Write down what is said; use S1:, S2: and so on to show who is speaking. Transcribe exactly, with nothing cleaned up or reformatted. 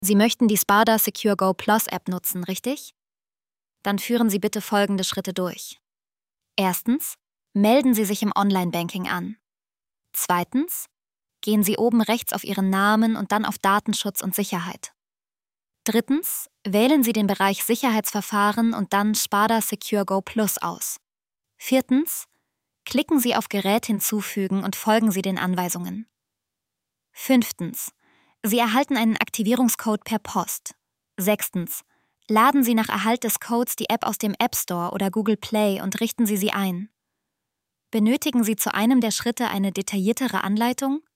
S1: Sie möchten die Sparda Secure Go Plus App nutzen, richtig? Dann führen Sie bitte folgende Schritte durch. Erstens, melden Sie sich im Online-Banking an. Zweitens, gehen Sie oben rechts auf Ihren Namen und dann auf Datenschutz und Sicherheit. Drittens, wählen Sie den Bereich Sicherheitsverfahren und dann Sparda Secure Go Plus aus. Viertens, klicken Sie auf Gerät hinzufügen und folgen Sie den Anweisungen. Fünftens, Sie erhalten einen Aktivierungscode per Post. Sechstens, laden Sie nach Erhalt des Codes die App aus dem App Store oder Google Play und richten Sie sie ein. Benötigen Sie zu einem der Schritte eine detailliertere Anleitung?